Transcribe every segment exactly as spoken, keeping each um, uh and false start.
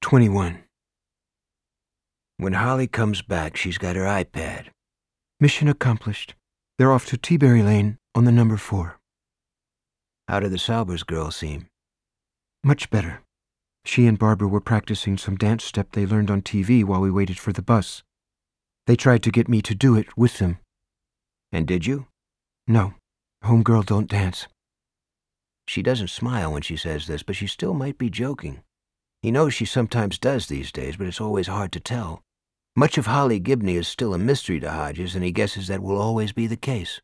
twenty-one. When Holly comes back, she's got her iPad. Mission accomplished. They're off to Teaberry Lane on the number four. How did the Salbers girl seem? Much better. She and Barbara were practicing some dance step they learned on T V while we waited for the bus. They tried to get me to do it with them. And did you? No. Homegirl don't dance. She doesn't smile when she says this, but she still might be joking. He knows she sometimes does these days, but it's always hard to tell. Much of Holly Gibney is still a mystery to Hodges, and he guesses that will always be the case.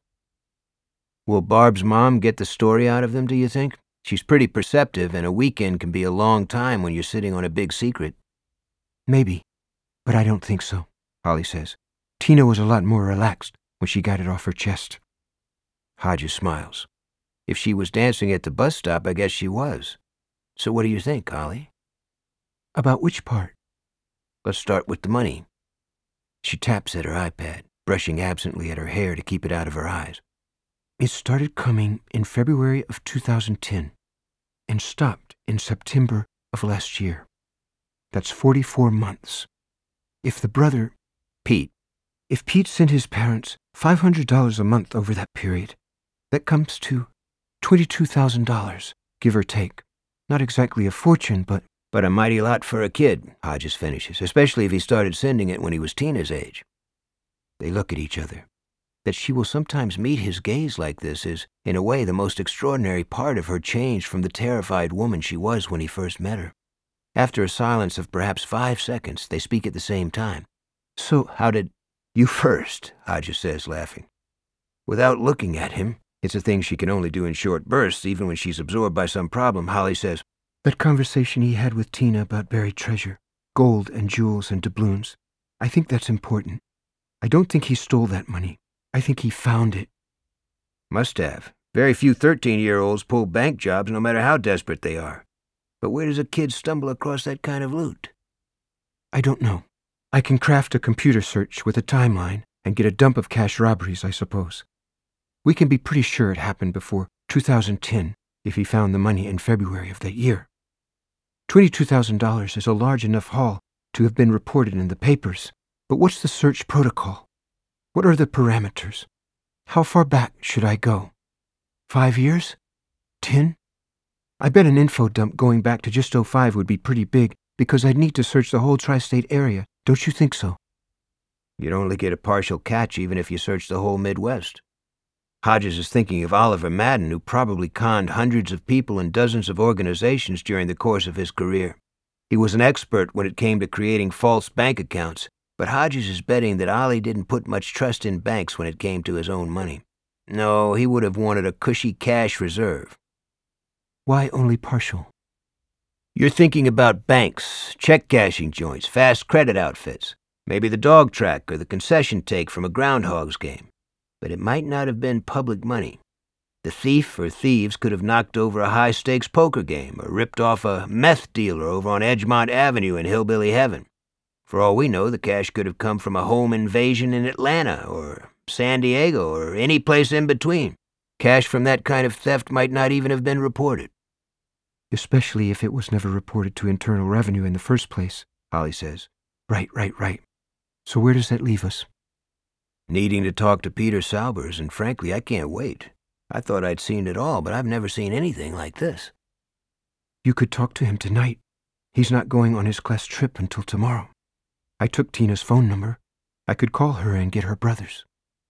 Will Barb's mom get the story out of them, do you think? She's pretty perceptive, and a weekend can be a long time when you're sitting on a big secret. Maybe, but I don't think so, Holly says. Tina was a lot more relaxed when she got it off her chest. Hodges smiles. If she was dancing at the bus stop, I guess she was. So what do you think, Holly? About which part? Let's start with the money. She taps at her iPad, brushing absently at her hair to keep it out of her eyes. It started coming in February of two thousand ten and stopped in September of last year. That's forty-four months. If the brother, Pete, if Pete sent his parents five hundred dollars a month over that period, that comes to twenty-two thousand dollars, give or take. Not exactly a fortune, but... But a mighty lot for a kid, Hodges finishes, especially if he started sending it when he was Tina's age. They look at each other. That she will sometimes meet his gaze like this is, in a way, the most extraordinary part of her change from the terrified woman she was when he first met her. After a silence of perhaps five seconds, they speak at the same time. So how did... You first, Hodges says, laughing. Without looking at him, it's a thing she can only do in short bursts, even when she's absorbed by some problem, Holly says, that conversation he had with Tina about buried treasure, gold and jewels and doubloons, I think that's important. I don't think he stole that money. I think he found it. Must have. Very few thirteen-year-olds pull bank jobs no matter how desperate they are. But where does a kid stumble across that kind of loot? I don't know. I can craft a computer search with a timeline and get a dump of cash robberies, I suppose. We can be pretty sure it happened before two thousand ten if he found the money in February of that year. twenty-two thousand dollars is a large enough haul to have been reported in the papers. But what's the search protocol? What are the parameters? How far back should I go? Five years? Ten? I bet an info dump going back to just oh five would be pretty big because I'd need to search the whole tri-state area. Don't you think so? You'd only get a partial catch even if you searched the whole Midwest. Hodges is thinking of Oliver Madden, who probably conned hundreds of people and dozens of organizations during the course of his career. He was an expert when it came to creating false bank accounts, but Hodges is betting that Ollie didn't put much trust in banks when it came to his own money. No, he would have wanted a cushy cash reserve. Why only partial? You're thinking about banks, check cashing joints, fast credit outfits, maybe the dog track or the concession take from a Groundhogs game. But it might not have been public money. The thief or thieves could have knocked over a high-stakes poker game or ripped off a meth dealer over on Edgemont Avenue in Hillbilly Heaven. For all we know, the cash could have come from a home invasion in Atlanta or San Diego or any place in between. Cash from that kind of theft might not even have been reported. Especially if it was never reported to Internal Revenue in the first place, Holly says. Right, right, right. So where does that leave us? Needing to talk to Peter Salbers, and frankly, I can't wait. I thought I'd seen it all, but I've never seen anything like this. You could talk to him tonight. He's not going on his class trip until tomorrow. I took Tina's phone number. I could call her and get her brother's.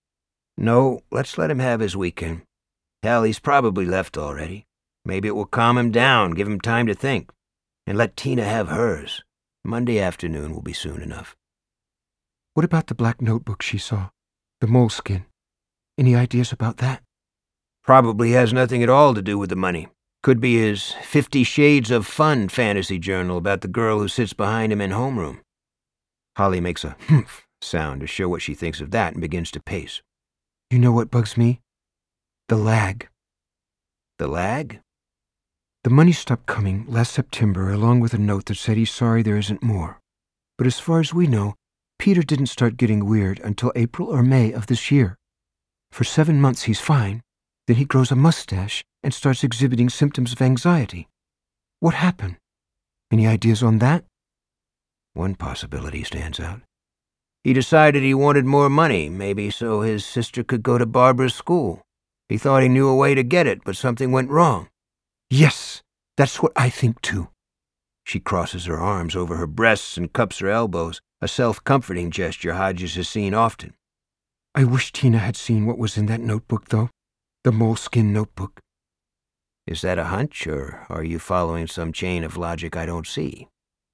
No, let's let him have his weekend. Hell, he's probably left already. Maybe it will calm him down, give him time to think. And let Tina have hers. Monday afternoon will be soon enough. What about the black notebook she saw? The moleskin. Any ideas about that? Probably has nothing at all to do with the money. Could be his Fifty Shades of Fun fantasy journal about the girl who sits behind him in homeroom. Holly makes a humph sound to show what she thinks of that and begins to pace. You know what bugs me? The lag. The lag? The money stopped coming last September along with a note that said he's sorry there isn't more. But as far as we know, Peter didn't start getting weird until April or May of this year. For seven months he's fine, then he grows a mustache and starts exhibiting symptoms of anxiety. What happened? Any ideas on that? One possibility stands out. He decided he wanted more money, maybe so his sister could go to Barbara's school. He thought he knew a way to get it, but something went wrong. Yes, that's what I think too. She crosses her arms over her breasts and cups her elbows, a self-comforting gesture Hodges has seen often. I wish Tina had seen what was in that notebook, though. The moleskin notebook. Is that a hunch, or are you following some chain of logic I don't see?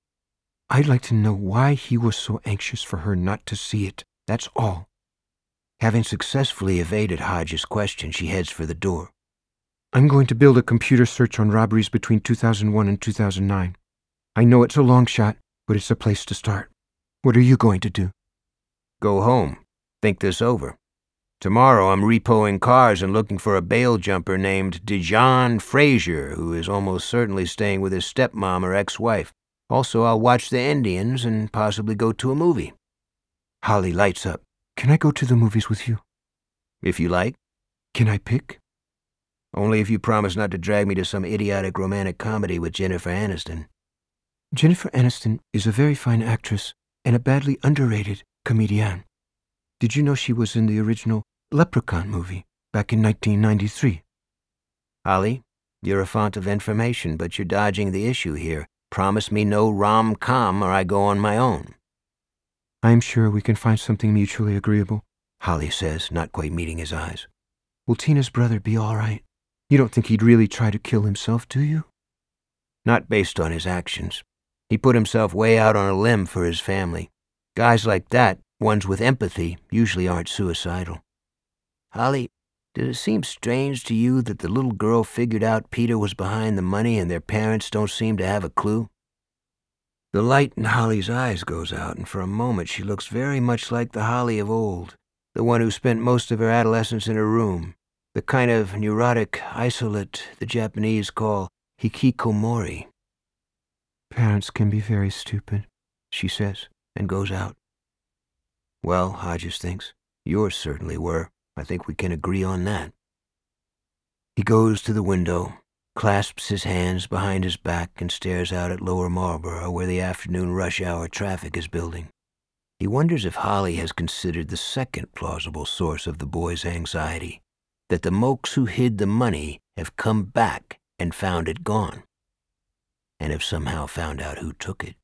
I'd like to know why he was so anxious for her not to see it, that's all. Having successfully evaded Hodges' question, she heads for the door. I'm going to build a computer search on robberies between two thousand one and two thousand nine. I know it's a long shot, but it's a place to start. What are you going to do? Go home. Think this over. Tomorrow I'm repoing cars and looking for a bail jumper named Dijon Frazier, who is almost certainly staying with his stepmom or ex-wife. Also, I'll watch the Indians and possibly go to a movie. Holly lights up. Can I go to the movies with you? If you like. Can I pick? Only if you promise not to drag me to some idiotic romantic comedy with Jennifer Aniston. Jennifer Aniston is a very fine actress and a badly underrated comedienne. Did you know she was in the original Leprechaun movie back in nineteen ninety-three? Holly, you're a font of information, but you're dodging the issue here. Promise me no rom-com or I go on my own. I'm sure we can find something mutually agreeable, Holly says, not quite meeting his eyes. Will Tina's brother be all right? You don't think he'd really try to kill himself, do you? Not based on his actions. He put himself way out on a limb for his family. Guys like that, ones with empathy, usually aren't suicidal. Holly, did it seem strange to you that the little girl figured out Peter was behind the money and their parents don't seem to have a clue? The light in Holly's eyes goes out, and for a moment she looks very much like the Holly of old, the one who spent most of her adolescence in her room, the kind of neurotic isolate the Japanese call hikikomori. Parents can be very stupid, she says, and goes out. Well, Hodges thinks, yours certainly were. I think we can agree on that. He goes to the window, clasps his hands behind his back, and stares out at Lower Marlborough, where the afternoon rush hour traffic is building. He wonders if Holly has considered the second plausible source of the boy's anxiety, that the mokes who hid the money have come back and found it gone, and have somehow found out who took it.